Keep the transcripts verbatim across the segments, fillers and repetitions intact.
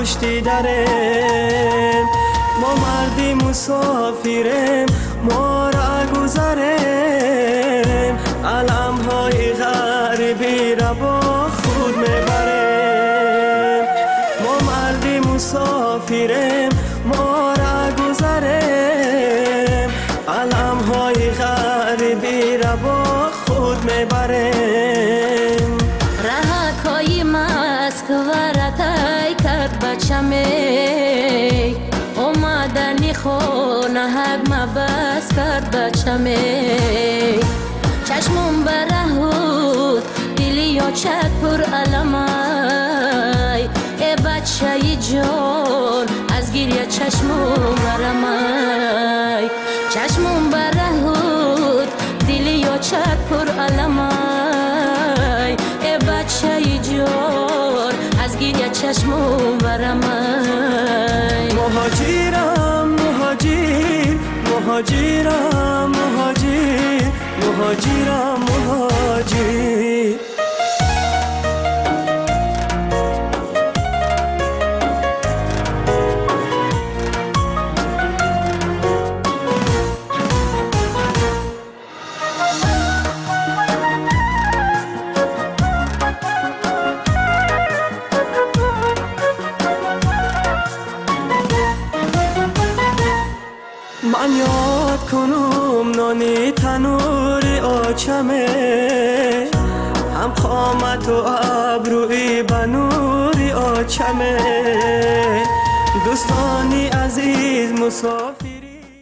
پشتی درم ما مردی مسافرم ما را گذرم علم های غریبی را با خود میبرم ما مردی مسافرم ما را گذرم علم های غریبی را با خود میبرم رهکای مسکو را تای کرد بچمی اومدنی خونه حق مبس کرد بچمی چشمون برهود دلی یا چک پر علمای ای بچه جان از گریه چشمون برمای چشمون برهود دلی یا چک پر علمای ای بچه جان از گریه چشمون برمای مهاجرم مهاجر مهاجرم مهاجر مهاجرم مهاجر من یاد کنم نانی تنوری آچمه هم قامت و ابروی بنوری آچمه دوستانی عزیز مسافری.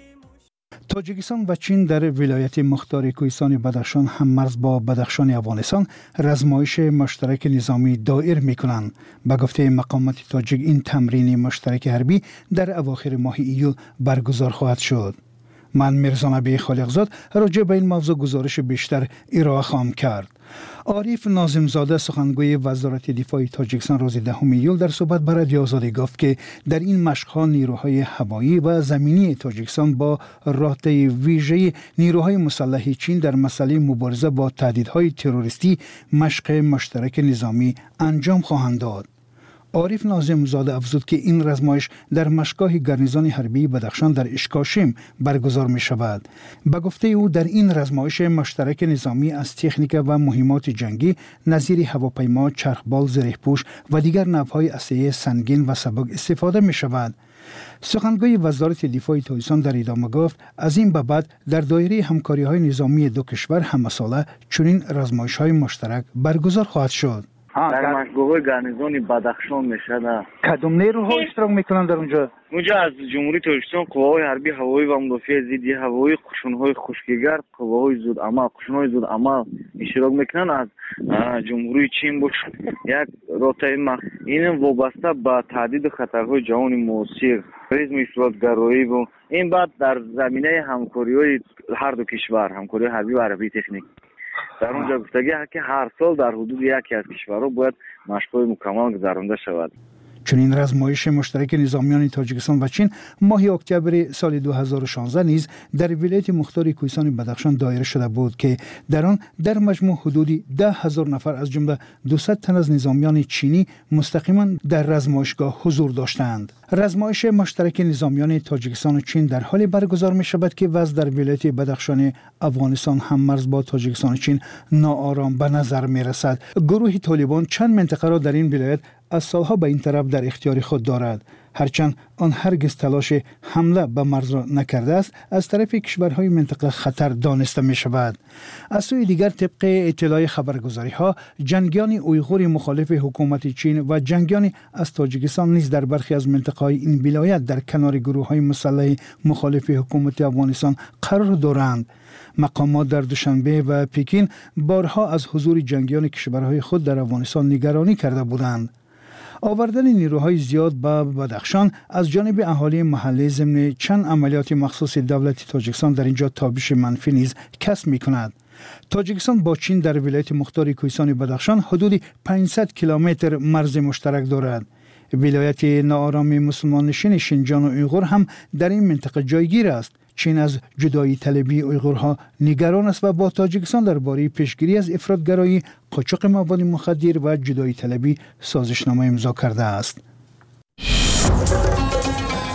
تاجیکستان و چین در ولایت مختار کوهستان بدخشان هم مرز با بدخشان افغانستان رزمایش مشترک نظامی دایر می کنند. به گفته مقامات تاجیک این تمرین مشترک حربی در اواخر ماه ایول برگزار خواهد شد. من میرزا نبی خالقزاد راجع به این موضوع گزارش بیشتر ارائه خواهم کرد. عارف ناظم زاده سخنگوی وزارت دفاع تاجیکستان روز دهم ایول در صحبت با رادیو آزادی گفت که در این مشق‌ها نیروهای هوایی و زمینی تاجیکستان با راهطی ویژه نیروهای مسلح چین در مسئله مبارزه با تهدیدهای تروریستی مشق مشترک نظامی انجام خواهند داد. عارف ناظم زاده افزود که این رزمایش در مشقگاه گارنیزون حربی بدخشان در اشکاشم برگزار می شود. به گفته او در این رزمایش مشترک نظامی از تکنیک و مهمات جنگی نظیر هواپیما، چرخبال، زره‌پوش و دیگر نوع‌های اسلحه سنگین و سبک استفاده می شود. سخنگوی وزارت دفاع تاجیکستان در ادامه گفت از این به بعد در دایره همکاری‌های نظامی دو کشور همساله چنین رزمایش‌های مشترک برگزار خواهد شد. در مشق‌های گارنیزون بدخشان میشد. کدام نیروها اشتراک میکنند در اونجا؟ اونجا از جمهوری تاجیکستان قواهای حربی هوایی و مدافع ضد هوایی، قشون‌های خشکیگر، قواهای زود عمل، قشون‌های زود عمل اشتراک میکنند. از جمهوری چین بود یک راهطی مخ این وابسته به تهدید خطرهای جهانی معاصر، تروریسم، افراطگرایی و این بعد در زمینه همکاری‌های هر دو کشور، همکاری حربی و حربی تکنیک. در اونجا گفتگی که هر سال در حدود یکی از کشورها باید مشق‌های مکمل گذرانده شود. چنین رزمایش مشترک نظامیان تاجیکستان و چین ماه اکتبر سال دو هزار و شانزده نیز در ولایت مختار کوهستان بدخشان دایر شده بود که در آن در مجموع حدودی ده هزار نفر از جمله دویست تن از نظامیان چینی مستقیما در رزمایشگاه حضور داشتند. رزمایش مشترک نظامیان تاجیکستان و چین در حال برگزار می شود که وضع در ولایت بدخشان افغانستان هم مرز با تاجیکستان و چین ناآرام به نظر می رسد. گروه طالبان چند منطقه را در این ولایت از سالها به این طرف در اختیار خود دارد. هرچند آن هرگز تلاش حمله به مرز را نکرده است، از طرف کشورهای منطقه خطر دانسته می شود. از سوی دیگر طبق اطلاع خبرگزاری ها جنگیان اویغور مخالف حکومت چین و جنگیان از تاجیکستان نیز در برخی از منطقه های این ولایت در کنار گروه های مسلح مخالف حکومت افغانستان قرار دارند. مقامات در دوشنبه و پکین بارها از حضور جنگیان کشورهای خود در افغانستان نگرانی کرده بودند. آوردن نیروهای زیاد به بدخشان از جانب اهالی محلی ضمن چند عملیات مخصوص دولت تاجیکستان در اینجا تابش منفی نیز کسب می‌کند. تاجیکستان با چین در ولایت مختار کوهستان بدخشان حدود پانصد کیلومتر مرز مشترک دارد. ولایت ناآرام مسلمان نشین شینجان و اویغور هم در این منطقه جایگیر است. چین از جدایی طلبی اویغورها نگران است و با تاجیکستان درباره پیشگیری از افراطگرایی، قاچاق مواد مخدر و جدایی طلبی سازشنامه امضا کرده است.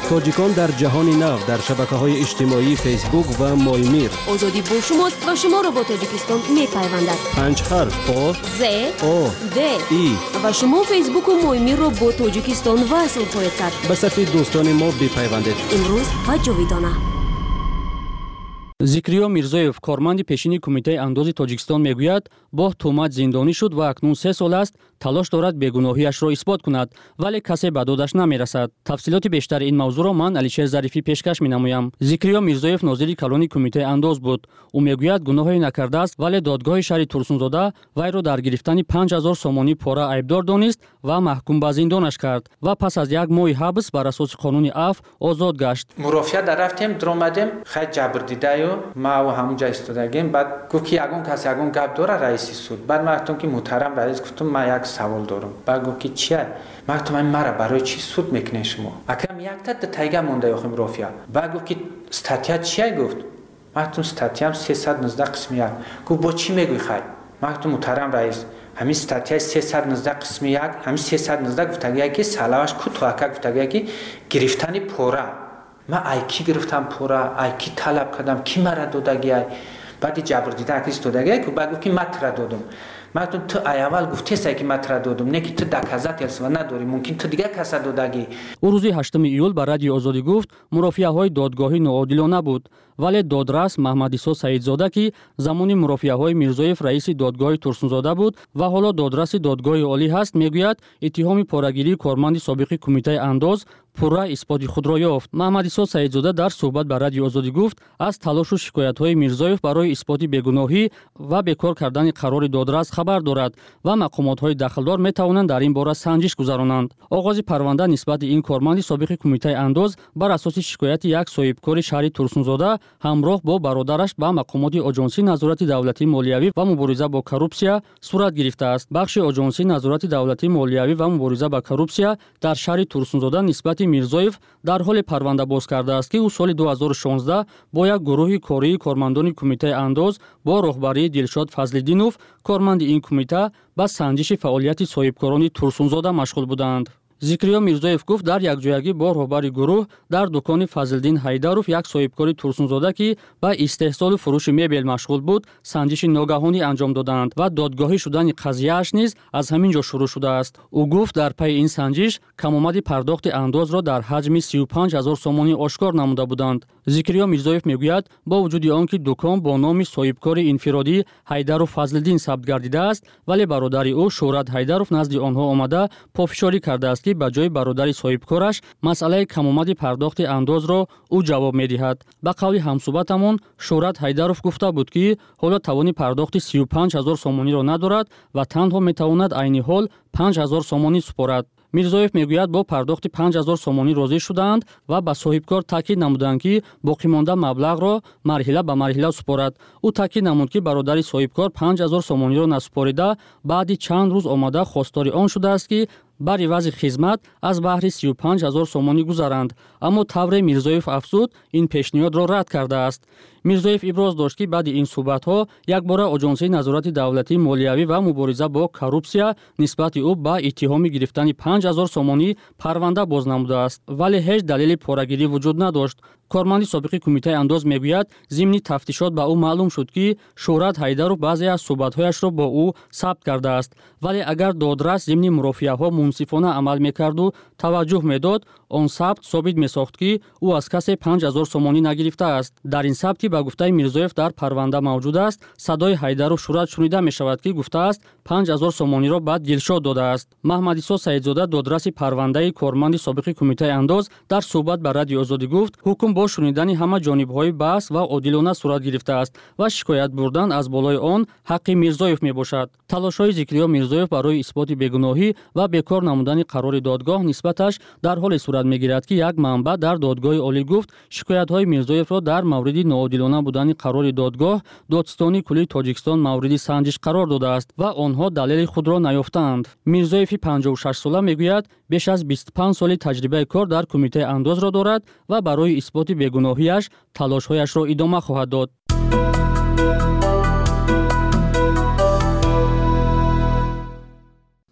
تاجیکان در جهان نو در شبکه‌های اجتماعی فیسبوک و مایمیر. آزادی با شماست و شما را با تاجیکستان می‌پیوندد. پنج حرف آ ز آ د ای و شما فیسبوک و مایمیر را با تاجیکستان وصل خواهید کرد. به صفحه دوستان ما بپیوندید. امروز و جاویدانه. зикриё мирзоев корманди пешини кумитаи андози тоҷикистон мегӯяд бо тӯҳмат зиндонӣ шуд ва акнун се сол аст талош дорад бегуноҳиашро исбот кунад, вале касе ба додаш намерасад. тафсилоти бештари ин мавзӯъро ман Алишер Зарифӣ пешкаш менамоям. зикриё мирзоев нозири калони кумитаи андоз буд. ӯ мегӯяд гуноҳе накардааст, вале додгоҳи шаҳри Турсунзода вайро дар гирифтани панҷ ҳазор сомонӣ пора айбдор донист ва маҳкум ба зиндонаш кард ва пас аз як моҳи ҳабс бар асоси қонуни афв озод гашт. мурофиа дар рафтем дромадем хай ҷабрдидаю ма ва ҳамунҷа истодагем баъд гуфт ки ягон кас ягон гап дора раиси суд. баъд ма гуфтам ки муҳтарам раис, гуфтам ма як савол дорам. баъд гуфт ки чия? ма гуфтам ин мара барои чӣ суд мекунед шумо? акам якта тайга монда ёхи мурофиа. баъд гуфт ки статья чия? гуфт. ма гуфтам статьям сесад нуздаҳ қисми як. гуфт бо чӣ мегӯй хай? ма гуфтам муҳтарам раис, ҳамин статьяи сесад нуздаҳ қисми як, ҳамин сесад нуздаҳ гуфтагия ки салаваш кутоака гуфтагия ки гирифтани пора. ма ай ки гирифтам пора, ай ки талаб кардам, ки мара додагия. баъди ҷабрдидан ки додагия ки баъд гуфт ки ма тира додам. ма гуфтам ту ай аввал гуфтесай ки ма тира додам, не ки ту доказательства надорӣ, мумкин ту дигар каса додагӣ. ӯ рӯзи ҳаштуми июл ба радиои Озодӣ гуфт мурофиаҳои додгоҳӣ ноодилона буд, вале додрас Маҳмадисо Саидзода ки замони мурофиаҳои Мирзоев раиси додгоҳи Турсунзода буд ва ҳоло додраси додгоҳи олӣ ҳаст, мегӯяд иттиҳоми порагирии корманди собиқи кумитаи андоз пурра исботи худро ёфт. Маҳмадисо Саидзода дар суҳбат ба радиои Озодӣ гуфт аз талошу шикоятҳои Мирзоев барои исботи бегуноҳӣ ва бекор кардани қарори додрас хабар дорад ва мақомотҳои дахлдор метавонанд дар ин бора санҷиш гузаронанд. оғози парванда нисбати ин корманди собиқи кумитаи андоз бар асоси шикояти як соҳибкори шаҳри Турсунзода ҳамроҳ бо бародараш ба мақомоти оҷонсии назорати давлатии молиявӣ ва мубориза бо коррупсия сурат гирифтааст. бахши оҷонсии назорати давлатии молиявӣ ва мубориза ба коррупсия дар шаҳри Турсунзода нисбати Мирзоев дар ҳоле парванда боз кардааст ки ӯ соли ду ҳазору шонздаҳ бо як гурӯҳи кории кормандони кумитаи андоз бо роҳбарии Дилшод Фазлиддинов, корманди ин кумита, ба санҷиши фаъолияти соҳибкорони Турсунзода машғул буданд. зикриё мирзоев гуфт дар якҷоягӣ бо роҳбари гурӯҳ дар дукони Фазлиддин Ҳайдаров, як соҳибкори Турсунзода ки ба истеҳсолу фурӯши мебел машғул буд, санҷиши ногаҳонӣ анҷом доданд ва додгоҳӣ шудани қазияаш низ аз ҳамин ҷо шурӯъ шудааст. ӯ гуфт дар пайи ин санҷиш камомади пардохти андозро дар ҳаҷми сию панҷ ҳазор сомонӣ ошкор намуда буданд. зикриё мирзоев мегӯяд бо вуҷуди он ки дукон бо номи соҳибкори инфиродӣ Ҳайдаров Фазлиддин сабт гардидааст, вале бародари ӯ Шӯҳрат Ҳайдаров назди онҳо омада пофишорӣ кардааст ки ба ҷои бародари соҳибкораш масъалаи камомади пардохти андозро ӯ ҷавоб медиҳад. ба қавли ҳамсуҳбатамон Шӯҳрат Ҳайдаров гуфта буд ки ҳоло тавони пардохти сию панҷ ҳазор сомониро надорад ва танҳо метавонад айни ҳол панҷ ҳазор сомонӣ супорад. Мирзоев мегӯяд бо пардохти панҷ ҳазор сомонӣ розӣ шудаанд ва ба соҳибкор таъкид намуданд ки боқимонда маблағро марҳила ба марҳила супорад. ӯ таъкид намуд ки бародари соҳибкор панҷ ҳазор сомониро насупорида баъди чанд рӯз омада хостори он шудааст ки бар ивази хизмат аз баҳри сию панҷ ҳазор сомонӣ гузаранд, аммо тавре Мирзоев афзуд ин пешниҳодро рад кардааст. Мирзоев иброз дошт ки баъди ин суҳбатҳо якбора оҷонсии назорати давлатии молиявӣ ва мубориза бо коррупсия нисбати ӯ ба иттиҳоми гирифтани панҷ ҳазор сомонӣ парванда боз намудааст, вале ҳеҷ далели порагирӣ вуҷуд надошт. корманди собиқи кумитаи андоз мегӯяд зимни тафтишот ба ӯ маълум шуд ки Шӯҳрат Ҳайдаров баъзе аз суҳбатҳояшро бо ӯ сабт кардааст, вале агар додрас зимни мурофиаҳо мунсифона амал мекарду таваҷҷӯҳ медод, он сабт собит месохт ки ӯ аз касе панҷ ҳазор сомонӣ нагирифтааст. дар ин сабт ки ба гуфтаи Мирзоев дар парванда мавҷуд аст, садои Ҳайдаров Шӯҳрат шунида мешавад ки гуфтааст панҷ ҳазор сомониро баъд Дилшод додааст. Маҳмадисо Саидзода, додраси парвандаи корманди собиқи кумитаи андоз, дар суҳбат ба радиои Озодӣ гуфт ҳукм бо шунидани ҳама ҷонибҳои баҳс ва одилона сурат гирифтааст ва шикоят бурдан аз болои он ҳаққи Мирзоев мебошад. талошҳои зикриё Мирзоев барои исботи бегуноҳӣ ва бекор намудани қарори додгоҳ нисбаташ дар ҳоле сурат мегирад ки як манбаъ дар додгоҳи олӣ гуфт шикоятҳои Мирзоевро дар мавриди ноодилона будани қарори додгоҳ Додистони куллии Тоҷикистон мавриди санҷиш қарор додааст ва онҳо далели худро наёфтаанд. Мирзоеви панҷоҳу шаш сола мегӯяд беш аз бисту панҷ соли таҷрибаи кор дар кумитаи андозро дорад ва барои исботи бегуноҳиаш талошҳояшро идома хоҳад дод.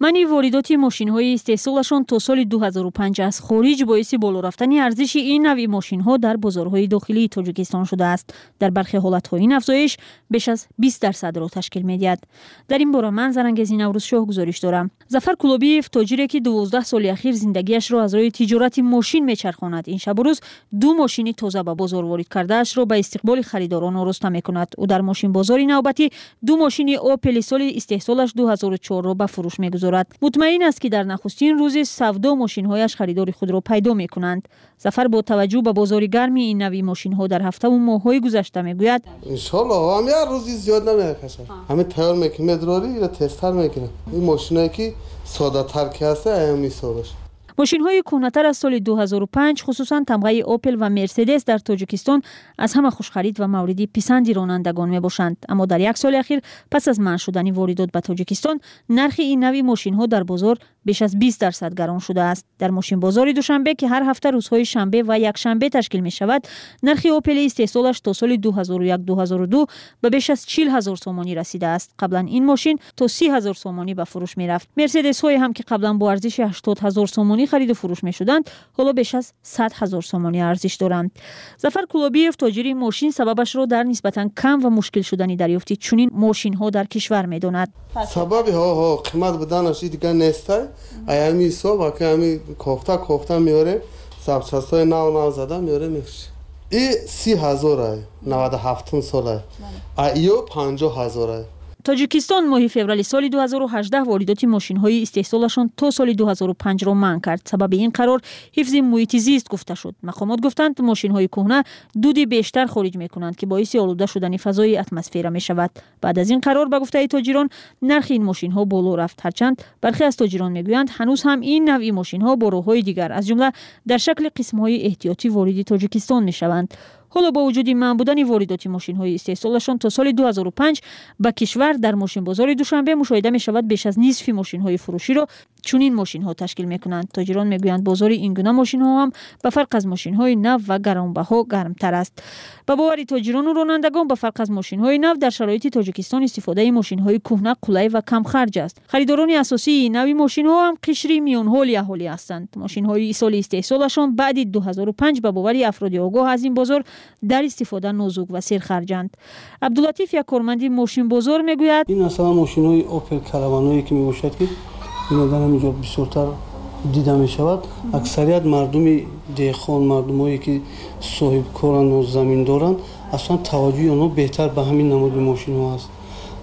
منی واردات ماشین‌های استحصالشان تا سال دو هزار و پنج از خارج باعث بالا رفتن ارزش این نوع ماشین‌ها در بازارهای داخلی تاجیکستان شده است. در برخی حالت‌ها این افزایش بیش از بیست درصد را تشکیل می‌دهد. در این باره من زرنگزی نوروز شاه گزارش دارم. ظفر کلوبیف تاجری که دوازده سال اخیر زندگیش را از روی تجارت ماشین می‌چرخاند، این شب و روز دو ماشین تازه به بازار وارد کرده اش را به استقبال خریداران آراسته می‌کند. او در ماشین بازاری نوبتی دو ماشین اوپل سال استحصالش دو هزار و چهار را به فروش می‌گذارد. مطمئن است که در نخستین روز سودا ماشین‌هایش خریدار خود را پیدا می‌کنند. ظفر با توجه به بازار گرم این نوع ماشین‌ها در هفته و ماه‌های گذشته می‌گوید ان شاءالله هم یه روزی زیاد نمی‌کشه. همه تیار می‌کنیم مدراری را تستر می‌کنیم. این ماشینایی که ساده‌تر که هست همین ساده‌اش. ماشین‌های کهنه‌تر از سال دو هزار و پنج خصوصاً تمغه اوپل و مرسدس در تاجیکستان از همه خوشخرید و مورد پسند رانندگان میباشند. اما در یک سال اخیر پس از منع شدن واردات به تاجیکستان نرخ این نوع ماشین‌ها در بازار بیش از بیست درصد گران شده است. در ماشین بازار دوشنبه که هر هفته روزهای شنبه و یک شنبه تشکیل می شود، نرخ اوپل استحصالش تا سال دو هزار و یک دو هزار و دو به بیش از چهل هزار سومانی رسیده است. قبلا این ماشین تا سی هزار سومانی به فروش می رفت. مرسدس های هم که قبلا با ارزش هشتاد هزار سومانی خرید و فروش می شدند، حالا بیش از صد هزار سومانی ارزش دارند. ظفر کلوبیف تاجر ماشین سببش را در نسبتا کم و مشکل شدن دریافت چنین ماشین ها در کشور می داند. سبب ها ها قیمت بدنش دیگه نیست. ایامی صبح که همی کوفته کوفته میاره سبچستای نو نو زده میاره میفروشه. ای سی هزاره نود و هفت ساله. ایو پنجاه هزاره. تاجیکستان ماه فوریه سال دو هزار و هجده واردات ماشین‌های استحصالشان تا سال دو هزار و پنج را منع کرد. سبب این قرار حفظ محیط زیست گفته شد. مقامات گفتند ماشین‌های کهنه دود بیشتر خارج می‌کنند که باعث آلوده شدن فضای اتمسفر می‌شود. بعد از این قرار به گفته تاجران نرخ این ماشین‌ها بالا رفت. هرچند برخی از تاجران می‌گویند هنوز هم این نوع ماشین‌ها با راه‌های دیگر از جمله در شکل قسم‌های احتیاطی وارد تاجیکستان می‌شوند. حالا با وجود منع بودن واردات ماشین‌های استحصالشان تا سال دو هزار و پنج به کشور در ماشین بازار دوشنبه مشاهده می‌شود بیش از نصف ماشین‌های فروشی را چنین ماشین‌ها تشکیل می‌کنند. تاجران می‌گویند بازار این گونه ماشین‌ها هم به فرق از ماشین‌های نو و گرانبها گرمتر است. به باور تاجران و رانندگان به فرق از ماشین‌های نو در شرایط تاجیکستان استفاده ماشین‌های کهنه قلای و کم خرج است. خریداران اساسی این نوع ماشین‌ها هم قشری میان حال اهالی هستند. ماشین‌های سال استحصالشان بعد دو هزار و پنج به باور افراد آگاه از این بازار در استفاده نازک و سرخرجند. عبداللطیف یک کارمند ماشین بازار میگوید این اصلا ماشین‌های اوپل کاروانایی که میباشد که اینا در اینجا بسیارتر دیده می شود. اکثریت مردم دهخان، مردمایی که صاحب کارند و زمین دارند، اصلا توجه آنها بهتر به همین نماد ماشین ها است.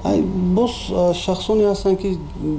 باز شخصانی هستند که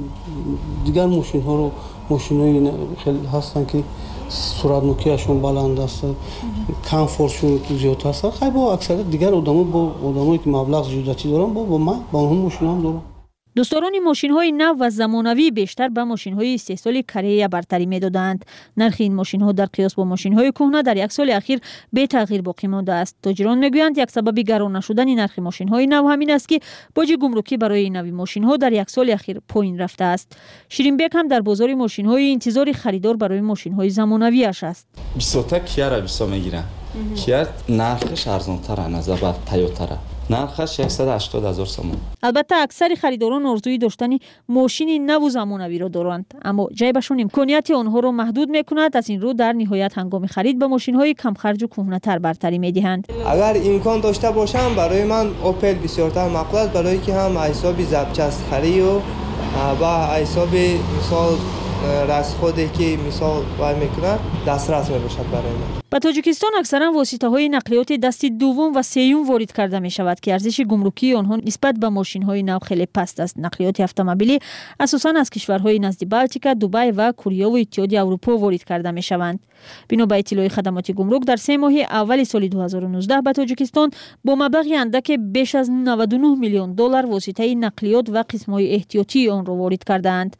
دیگر ماشین ها رو ماشینای خیلی هستند که سرعت نوکیشون بلند است، کامفورتشون زیاد است. خیلی با اکثریت دیگر آدما با آدمایی که مبلغ زیادتی دارن با با من با اون ماشین هم دارم. دوستداران ماشین‌های نو و زمانوی بیشتر به ماشین‌های استحصال کره برتری می‌دادند. نرخ این ماشین‌ها در قیاس با ماشین‌های کهنه در یک سال اخیر به تغییر باقی مانده است. تاجران می‌گویند یک سبب گران نشدن نرخ ماشین‌های نو همین است که باج گمرکی برای این نوع ماشین‌ها در یک سال اخیر پایین رفته است. شیرین بیگ هم در بازار ماشین‌های انتظار خریدار برای ماشین‌های زمانوی اش است. بیست تا کیا را بیست میگیرن. کیا نرخش ارزان‌تر از نظر به تویوتا نرخش صد و هشتاد هزار سوم. البته اکثر خریداران آرزوی داشتن ماشین نو و زمانوی را دارند، اما جیبشون امکانیت آنها را محدود میکند. از این رو در نهایت هنگام خرید به ماشین‌های کم خرج و کهنه‌تر برتری میدهند. اگر امکان داشته باشم برای من اوپل بسیارتر مقبول است، برای که هم حساب ضبط خری و با حساب مثال راست خودی که مثال وای میکنه دسترس میباشد برای من. به تاجیکستان اکثرا واسطه‌های نقلیات دست دوم و سوم وارد کرده می شود که ارزش گمرکی آنها نسبت به ماشین‌های نو خیلی پست است. نقلیات اتومبیلی اساساً از کشورهای نزد بالتیکا، دبی و کره و اتحادیه اروپا وارد کرده می شوند. بنا به اطلاع خدمات گمرک در سه ماه اول سال دو هزار و نوزده به تاجیکستان با مبلغ اندک بیش از نود و نه میلیون دلار واسطه نقلیات و قسم‌های احتیاطی آن را وارد کردند.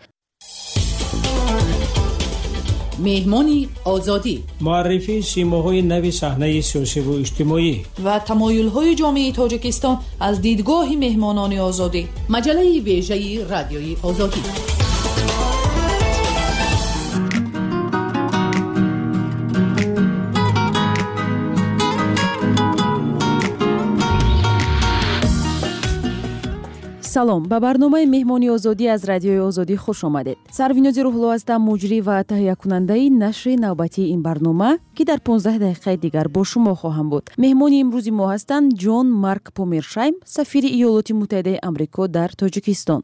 مهمانی آزادی، معرفی سیماهای نو صحنه سیاسی و اجتماعی و تمایل‌های جامعه تاجیکستان از دیدگاه مهمانان آزادی. مجله ویژه رادیوی آزادی. салом, ба барномаи меҳмони озодӣ аз радиои озодӣ хуш омадед. Сарвинози рӯҳло ҳастам, муҷрӣ ва таҳиякунандаи нашри навбатии ин барнома, ки дар понздаҳ дақиқаи дигар бо шумо хоҳам буд. меҳмони имрӯзи мо ҳастанд Ҷон Марк Помершайм, сафири Иёлоти Муттаҳидаи Амрико дар Тоҷикистон.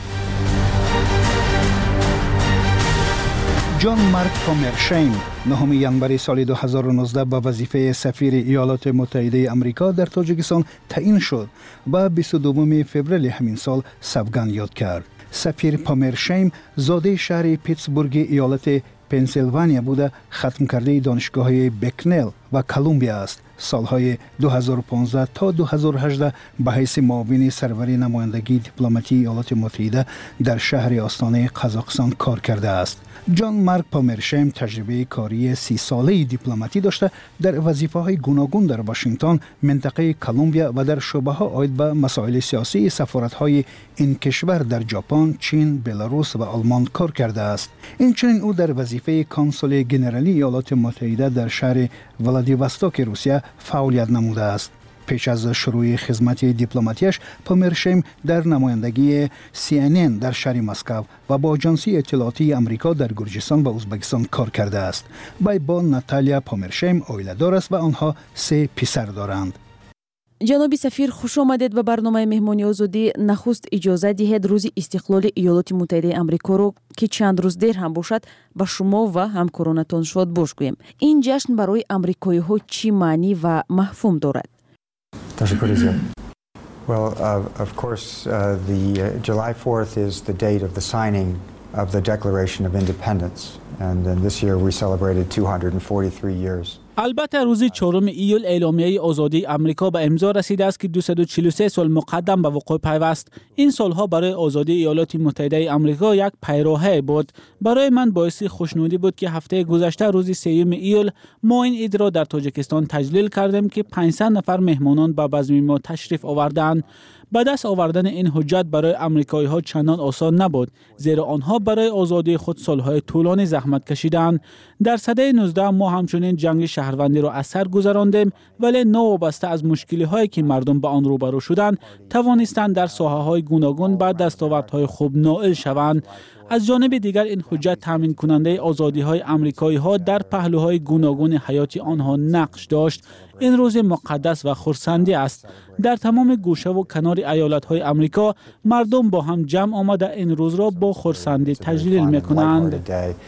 ҷон Марк Помершайм нӯҳуми январи соли ду ҳазору нуздаҳ ба вазифаи сафири Иёлоти Муттаҳидаи Амрико дар Тоҷикистон таъин шуд ва бисту дуввуми феврали ҳамин сол савганд ёд кард. Сафир Помершайм зодаи шаҳри Питтсбурги иёлати Пенсилвания буда хатмкардаи донишгоҳҳои Бекнел ва Колумбия аст. солҳои ду ҳазору понздаҳ то ду ҳазору ҳаждаҳ ба ҳайси муовини сарвари намояндагии дипломатии Иёлоти Муттаҳида дар шаҳри остонаи Қазоқистон кор кардааст. ҷон Марк Помершайм таҷрибаи кории сисолаи дипломатӣ дошта дар вазифаҳои гуногун дар Вашингтон, минтақаи Колумбия ва дар шӯъбаҳо оид ба масоили сиёсии сафоратҳои ин кишвар дар Ҷопон, Чин, Беларус ва Олмон кор кардааст. Инчунин ӯ дар вазифаи консули генералии Иёлоти Муттаҳида дар шаҳри Владивостоки Русия фаъолият намудааст. пеш аз шурӯи хизмати дипломатияш, Помершайм дар намояндагии си эн эн дар шаҳри Москав ва бо Аҷонсии иттилоотии Амрико дар Гурҷистон ва Узбекистон кор кардааст. Вай бо Наталия Помершайм оиладор аст ва онҳо се писар доранд. ҷаноби сафир, хуш омадед ба барномаи меҳмони озодӣ. Нахуст иҷоза диҳед рӯзи истиқлоли Иёлоти Муттаҳидаи Амрикоро, ки чанд рӯз дер ҳам бошад, ба шумо ва ҳамкоронатон шодбош гӯем. Ин ҷашн барои амрикоиҳо чӣ маънӣ ва мафҳум дорад? Well, uh, of course, uh, the uh, July fourth is the date of the signing of the Declaration of Independence, and, and this year we celebrated two hundred forty-three years. البته روز چهارم ایول اعلامیه آزادی آمریکا به امضا رسیده است که دویست و چهل و سه سال مقدم به وقوع پیوست. این سالها برای آزادی ایالات متحده آمریکا یک پیراهه بود. برای من باعث خوشنودی بود که هفته گذشته روز سوم ایول ما این عید را در تاجیکستان تجلیل کردیم که پانصد نفر مهمانان به بزم ما تشریف آوردند. به دست آوردن این حجت برای آمریکایی ها چندان آسان نبود، زیرا آنها برای آزادی خود سالهای طولانی زحمت کشیدند. در سده نوزده ما همچنین جنگ شهروندی را از سر گذراندیم، ولی نوابسته از مشکلی هایی که مردم به آن روبرو شدند توانستند در ساحه های گوناگون به دستاوردهای خوب نائل شوند. از جانب دیگر این حجت تامین کننده آزادی های آمریکایی ها در پهلوهای گوناگون حیات آنها نقش داشت. این روز مقدس و خرسندی است. در تمام گوشه و کنار ایالت های آمریکا مردم با هم جمع آمده این روز را با خرسندی تجلیل میکنند.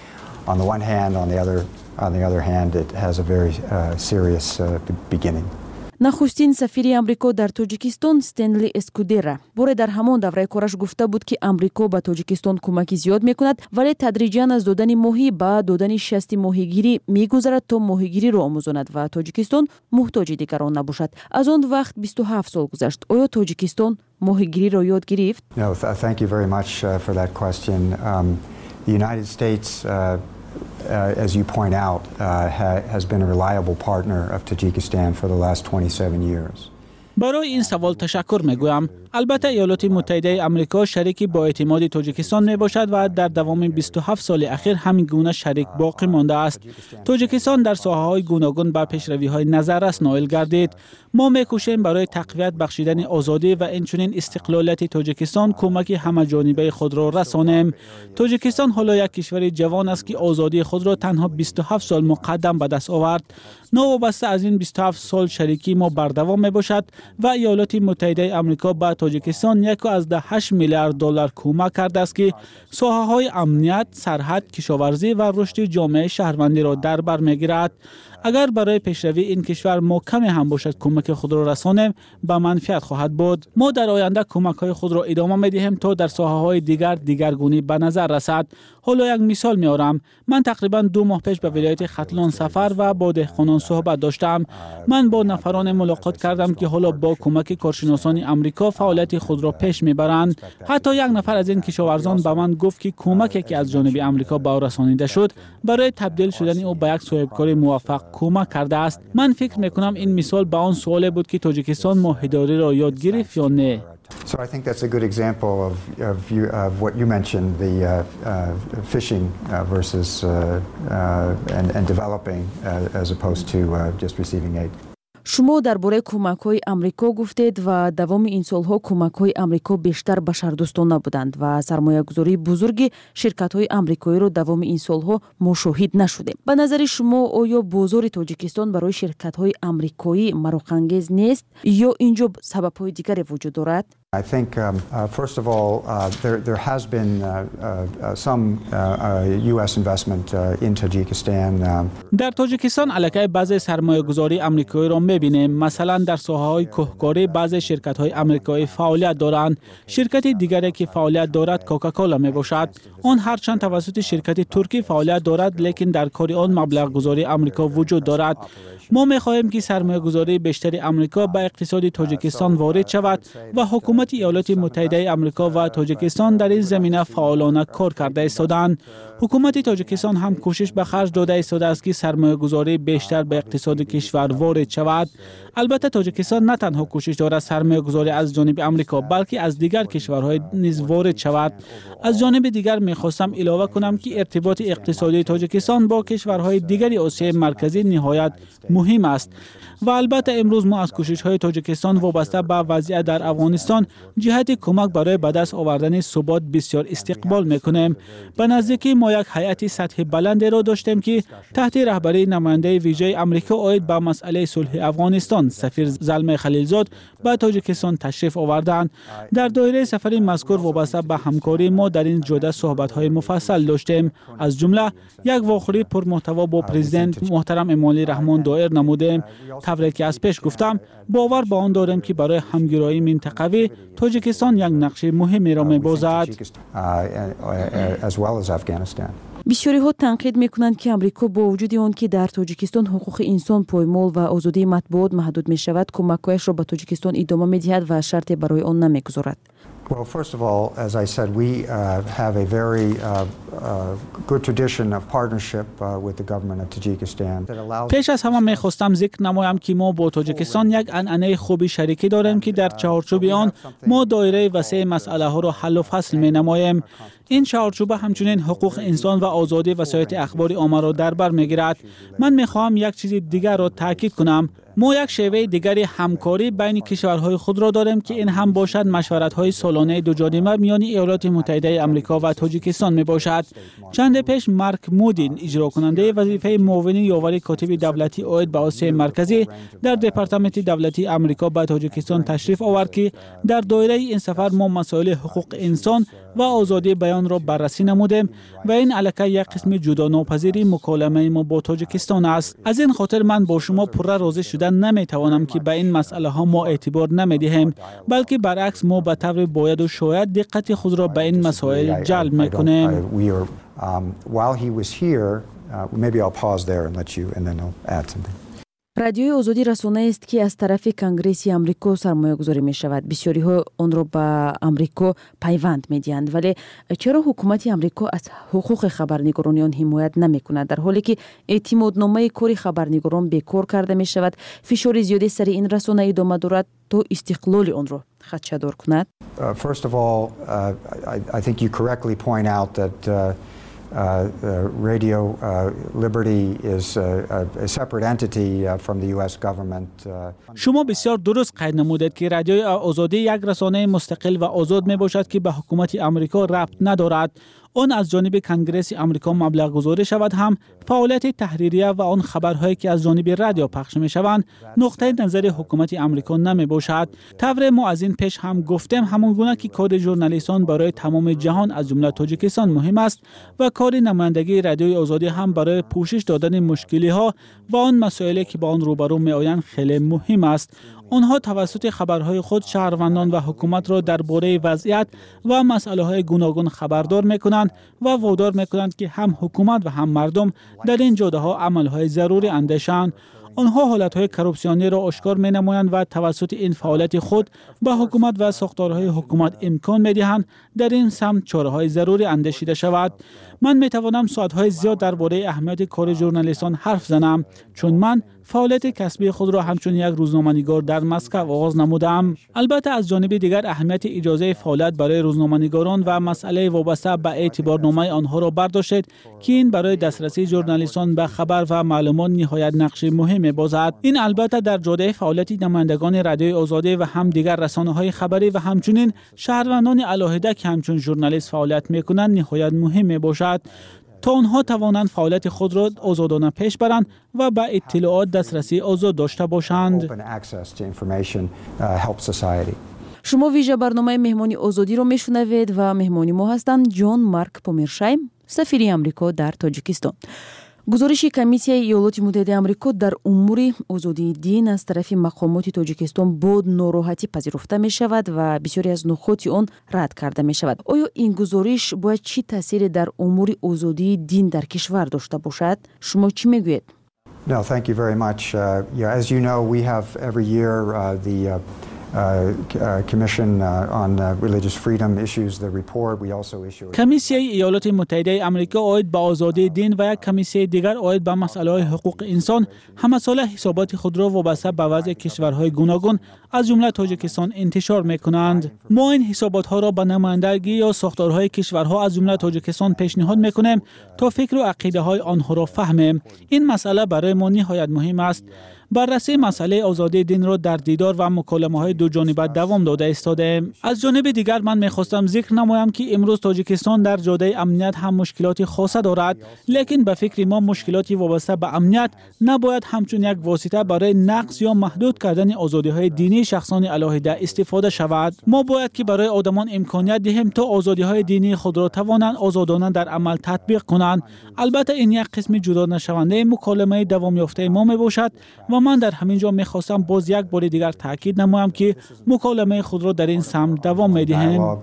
On the one hand, on the other, on the other hand, it has a very uh, serious uh, beginning. нахустин сафири амрико дар Тоҷикистон Стенли Эскудера боре дар ҳамон давраи кораш гуфта буд, ки амрико ба Тоҷикистон кӯмаки зиёд мекунад, вале тадриҷан аз додани моҳӣ ба додани шасти моҳигирӣ мегузарад, то моҳигириро омӯзонад ва Тоҷикистон муҳтоҷи дигарон набошад. Аз он вақт бисту ҳафт сол гузашт. Оё Тоҷикистон моҳигириро ёд гирифт? No, thank you very much uh, for that question. Um, the United States uh, Uh, as you point out, uh, ha has been a reliable partner of Tajikistan for the last twenty-seven years. برای این سوال تشکر میگویم. البته ایالات متحده آمریکا شریکی با اعتماد تاجیکستان می باشد و در دوام بیست و هفت سال اخیر همین گونه شریک باقی مانده است. تاجیکستان در ساحه‌های گوناگون به پیشروی‌های نظررس نائل گردید. ما می‌کوشیم برای تقویت بخشیدن آزادی و اینچنین استقلالیت تاجیکستان کمک همه‌جانبه خود را رسانیم. تاجیکستان حالا یک کشور جوان است که آزادی خود را تنها بیست و هفت سال مقدم به دست آورد. نوابسته از این بیست و هفت سال شریکی ما بردوام میباشد و ایالات متحده آمریکا به تاجیکستان یک از ده هشت میلیارد دلار کمک کرده است که ساحه‌های امنیت، سرحد، کشاورزی و رشد جامعه شهروندی را در بر میگیرد. اگر برای پیشروی این کشور ما کمی هم باشد کمک خود را رسانیم، به منفعت خواهد بود. ما در آینده کمک‌های خود را ادامه می‌دهیم تا در ساحه‌های دیگر دیگرگونی به نظر رسد. حالا یک مثال می‌آورم. من تقریبا دو ماه پیش به ولایت ختلان سفر و با دهقانان صحبت داشتم. من با نفران ملاقات کردم که حالا با کمک کارشناسان آمریکا فعالیت خود را پیش می‌برند. حتی یک نفر از این کشاورزان به من گفت که کمکی که از جانب آمریکا به او رسانیده شد برای تبدیل شدن او به یک صاحبکار موفق کمک کرده است. من فکر میکنم این مثال به آن سوال بود که تاجیکستان ماهیداری را یاد گرفت یا نه. So I think that's a good example of of, you, of what you mentioned, the uh, uh, fishing uh, versus uh, uh, and, and developing uh, as opposed to uh, just receiving aid. шумо дар бораи кӯмакҳои амрико гуфтед ва давоми ин солҳо кӯмакҳои амрико бештар башардӯстона буданд ва сармоягузории бузурги ширкатҳои амрикоиро давоми ин солҳо мо шоҳид нашудем. ба назари шумо оё бозори тоҷикистон барои ширкатҳои амрикоӣ мароқангез нест ё ин ҷо сабабҳои дигаре вуҷуд дорад? I think, um, uh, first of all, uh, there, there has been uh, uh, some uh, uh, U S investment uh, in Tajikistan. Um. در تاجیکستان علاقه بعضی سرمایه‌گذاری آمریکایی را می‌بینیم. مثلا در ساحه‌های کوهکاری بعضی شرکت‌های آمریکایی فعالیت دارند. شرکت دیگری که فعالیت دارد کوکاکولا میباشد. آن هرچند توسط شرکت ترکی فعالیت دارد، لیکن در کار آن مبلغ‌گذاری آمریکا وجود دارد. ما می‌خواهیم که سرمایه‌گذاری بیشتری آمریکا به اقتصاد تاجیکستان وارد شود و حکومت ایالات متحده آمریکا و تاجیکستان در این زمینه فعالانه کار کرده ایستادند. حکومت تاجیکستان هم کوشش به خرج داده ایستاده است که سرمایه‌گذاری بیشتر به اقتصاد کشور وارد شود. البته تاجیکستان نه تنها کوشش دارد سرمایه‌گذاری از جانب آمریکا بلکه از دیگر کشورهای نیز وارد شود. از جانب دیگر می‌خواستم علاوه کنم که ارتباط اقتصادی تاجیکستان با کشورهای دیگر آسیای مرکزی نهایت مهم است و البته امروز ما از کوشش‌های تاجیکستان وابسته به وضعیت در افغانستان جهت کمک برای به دست آوردن ثبات بسیار استقبال می‌کنیم. به نزدیکی ما یک هیئت سطح بلند را داشتیم که تحت رهبری نماینده ویژه آمریکا عاید به مسئله صلح افغانستان سفیر زلمه خلیلزاد به تاجیکستان تشریف آوردند. در دایره سفر مذکور وابسته به همکاری ما در این جلسه صحبت‌های مفصل داشتیم. از جمله یک واخوری پرمحتوا با پرزیدنت محترم امالی رحمان دایر نمودیم. طوری که از پیش گفتم باور به آن داریم که برای همگرایی منطقوی تاجیکستان یک نقش مهمی را می‌بازد. بسیاری ها تنقید میکنند که امریکا با وجود آن که در تاجیکستان حقوق انسان پایمال و آزادی مطبوعات محدود می شود، کمک‌هایش را به تاجیکستان ادامه می‌دهد و شرطی برای آن نمی‌گذارد. Well, first of all, as I said, we uh, have a very uh, uh, good tradition of partnership uh, with the government of Tajikistan that allows. پیش از همه می‌خواستم ذکر نمایم که ما با تاجیکستان یک عنعنه خوبی شریکی داریم که در چهارچوب آن ما دایره وسیع مسئله ها را حل و فصل می‌نماییم. این چهارچوب همچنین حقوق انسان و آزادی وسایط اخباری عامه را در بر می‌گیرد. من می‌خواهم یک چیز دیگر را تاکید کنم. ما یک شیوه دیگری همکاری بین کشورهای خود را داریم که این هم باشد مشورت‌های سالانه دو جانبه میان ایالات متحده آمریکا و تاجیکستان میباشد. چند پیش مارک مودین اجرا کننده وظیفه معاون یاور کاتب دولتی عاید به آسیای مرکزی در دپارتمان دولتی آمریکا به تاجیکستان تشریف آورد که در دایره این سفر ما مسائل حقوق انسان و آزادی بیان را بررسی نمودیم و این علاقه یک قسم جدا ناپذیری مکالمه ما با تاجیکستان است. از این خاطر من با شما پر راضی شدم نمیتوانم که به این مسئله ها ما اعتبار نمیدهیم، بلکه برعکس ما به طور باید و شاید دقت خود را به این مسائل جلب میکنیم. رادیوی آزادی رسانه است که از طرف کنگرسی آمریکا سرمایه گذاری می شود. بسیاری ها آن را به آمریکا پیوند می دهند، ولی چرا حکومت آمریکا از حقوق خبرنگاران حمایت نمی کند در حالی که اعتمادنامه کاری خبرنگاران بیکار کرده می شود؟ فشار زیادی سر این رسانه ادامه دارد تا استقلال آن را خدشه‌دار کند. Uh, first of all, uh, I, I think you correctly point out that uh, Uh, uh, Radio uh, Liberty is uh, a separate entity uh, from the U S government. Uh. شما بسیار درست قید نمودید که رادیوی آزادی یک رسانه مستقل و آزاد می باشد که به حکومت آمریکا ربط ندارد. آن از جانب کنگرس آمریکا مبلغ گذاری شود هم فعالیت تحریریه و آن خبرهایی که از جانب رادیو پخش می شوند نقطه نظر حکومت آمریکا نمی باشد. طور ما از این پیش هم گفتیم همان گونه که کار ژورنالیستان برای تمام جهان از جمله تاجیکستان مهم است و کار نمایندگی رادیوی آزادی هم برای پوشش دادن مشکلی ها و آن مسائلی که با آن روبرو می آیند خیلی مهم است. آنها توسط خبرهای خود شهروندان و حکومت را درباره وضعیت و مسائل های گوناگون خبردار میکنند و وادار میکنند که هم حکومت و هم مردم در این جاده ها عمل های ضروری اندیشند. آنها حالت های کروپسیونی را آشکار می نمایند و توسط این فعالیت خود به حکومت و ساختارهای حکومت امکان می دهند در این سمت چاره های ضروری اندیشیده شود. من می توانم ساعت‌های زیاد درباره اهمیت کار ژورنالیستان حرف زنم، چون من فعالیت کسبی خود را همچون یک روزنامه‌نگار در مسکو آغاز نمودم. البته از جانب دیگر اهمیت اجازه فعالیت برای روزنامه‌نگاران و مسئله وابسته به اعتبارنامه آنها را برداشت که این برای دسترسی ژورنالیستان به خبر و معلومات نهایت نقش مهمی بازد. این البته در جاده فعالیت نمایندگان رادیوی آزادی و هم دیگر رسانه‌های خبری و همچنین شهروندان علاهده که همچون ژورنالیست فعالیت می‌کنند نهایت مهم باشد تا آنها توانند فعالیت خود را آزادانه پیش برند و به اطلاعات دسترسی آزاد داشته باشند. شما ویژه برنامه مهمانی آزادی رو میشنوید و مهمانی ما هستند جان مارک پومرشایم، سفیر آمریکا در تاجیکستان. گزارش کمیسیای ایالات متحده آمریکا در امور آزادی دین از طرف مقامات تاجیکستان با ناراحتی پذیرفته می شود و بسیاری از نکات آن رد کرده می شود. آیا این گزارش باید چی تاثیری در امور آزادی دین در کشور داشته باشد؟ شما چی میگویید؟ No, thank you very much. Uh, yeah, as you know, we have every year uh, the uh, Uh, uh, Commission uh, on uh, Religious Freedom issues the report. We also issue کمیسیای ایالات متحده آمریکا عاید به آزادی دین و یک کمیسیای دیگر عاید به مسائل حقوق انسان همه ساله حسابات خود را وابسته به وضع کشورهای گوناگون از جمله تاجیکستان انتشار می‌کنند. ما این حسابات ها را به نمایندگی یا ساختارهای کشورها از جمله تاجیکستان پیشنهاد می‌کنیم تا فکر و عقیده های آنها را فهمیم. این مسئله برای ما نهایت مهم است. بررسی مسئله آزادی دین را در دیدار و مکالمه‌های دو جانبه دوام داده ایستادیم. از جانب دیگر من می‌خواستم ذکر نمایم که امروز تاجیکستان در جاده امنیت هم مشکلات خاصه دارد، لیکن به فکر ما مشکلاتی وابسته به امنیت نباید همچون یک واسطه برای نقض یا محدود کردن آزادی‌های دینی شخصان علاهده استفاده شود. ما باید که برای آدمان امکانیت دهیم تا آزادی‌های دینی خود را توانند آزادانه در عمل تطبیق کنند. البته این یک قسم جدا نشونده مکالمه دوام یافته ما میباشد و من در همین جا میخواستم باز یک بار دیگر تاکید نمایم که مکالمه خود را در این سمت دوام میدهیم.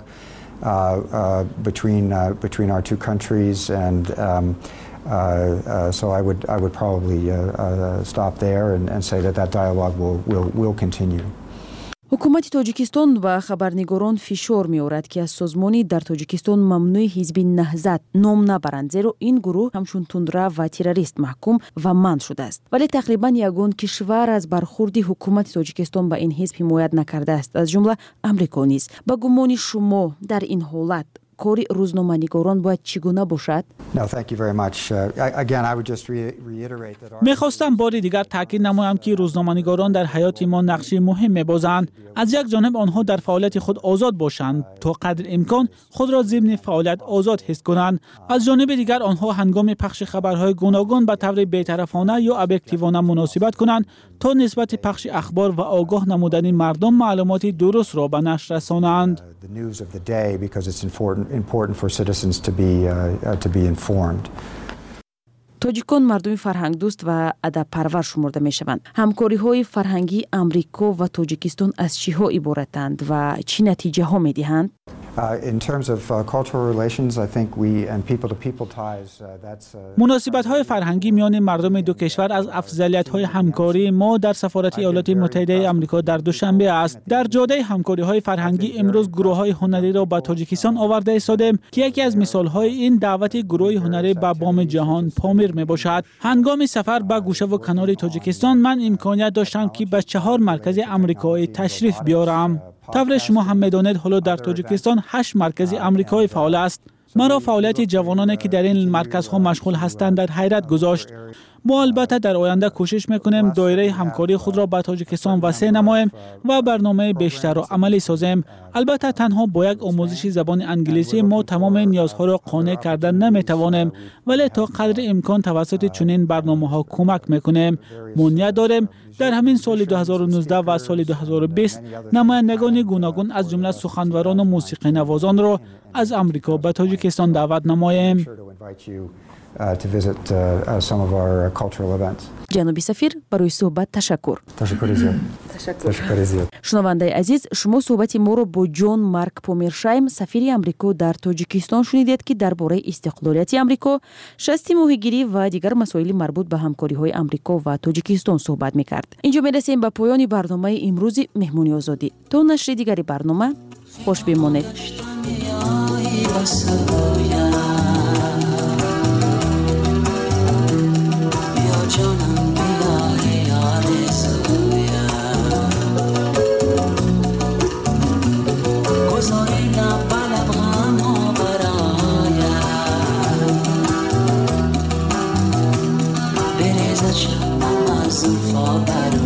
between uh, between our two countries and um, uh, uh, so I would I would probably uh, uh, stop there and, and say that that dialogue will will will continue. حکومت تاجیکستان و خبرنگاران فشار می‌آورد که از سازمانی در تاجیکستان ممنوع حزب نهضت نام نبرند، زیرا این گروه همچون تندرو و تروریست محکوم و منع شده است. ولی تقریبا یگان کشور از برخورد حکومت تاجیکستان به این حزب حمایت نکرده است، از جمله آمریکا نیز. با گمان شما در این حالت کاری روزنامه‌نگاران باید چگونه باشد؟ میخواستم بار دیگر تاکید نمایم که روزنامه‌نگاران در حیات ما نقش مهم می‌بازند. از یک جانب آنها در فعالیت خود آزاد باشند تا قدر امکان خود را ضمن فعالیت آزاد حس کنند. از جانب دیگر آنها هنگام پخش خبرهای گوناگون به طور بی‌طرفانه یا ابجکتیوانه مناسبت کنند تا نسبت پخش اخبار و آگاه نمودن مردم معلومات درست را به نشر رسانند. important for citizens to be uh, uh, to be informed. تاجیکان مردم فرهنگ دوست و ادب پرور شمرده می شوند. همکاری های فرهنگی آمریکا و تاجیکستان از چی ها عبارتند و چی نتیجه ها می دهند؟ مناسبت های فرهنگی میان مردم دو کشور از افضلیت های همکاری ما در سفارت ایالات متحده آمریکا در دوشنبه است. در جاده همکاری های فرهنگی امروز گروه های هنری را به تاجیکستان آورده ایستادیم که یکی از مثال های این دعوت گروه هنری به بام جهان پامیر می باشد. هنگام سفر به گوشه و کنار تاجیکستان من امکانیت داشتم که به چهار مرکز آمریکایی تشریف بیارم. طور شما هم می‌دانید حالا در تاجیکستان هشت مرکز آمریکایی فعال است. مرا فعالیت جوانانی که در این مرکزها مشغول هستند در حیرت گذاشت. ما البته در آینده کوشش میکنیم دایره همکاری خود را به تاجیکستان وسیع نماییم و برنامه بیشتر را عملی سازیم. البته تنها با یک آموزش زبان انگلیسی ما تمام نیازها را قانع کردن نمیتوانیم، ولی تا قدر امکان توسط چنین برنامه‌ها کمک میکنیم. ما نیت داریم در همین سال دو هزار و نوزده و سال دو هزار و بیست نمایندگان گوناگون از جمله سخنوران و موسیقی نوازان را از آمریکا به تاجیکستان دعوت نماییم. Uh, to visit uh, uh, some of our uh, cultural events. جنابی سفیر برای صحبت تشکر. تشکر زیاد. تشکر زیاد. شنونده عزیز، شما صحبت ما رو با جان مارک پومرشایم سفیر آمریکا در تاجیکستان شنیدید که درباره استقلالیت آمریکا، شصت ماهیگیری و دیگر مسائل مربوط به همکاری‌های آمریکا و تاجیکستان صحبت می‌کرد. اینجا می‌رسیم به پایان برنامه امروز مهمونی آزادی. تا نشر دیگری برنامه خوش بمانید. زلفا بر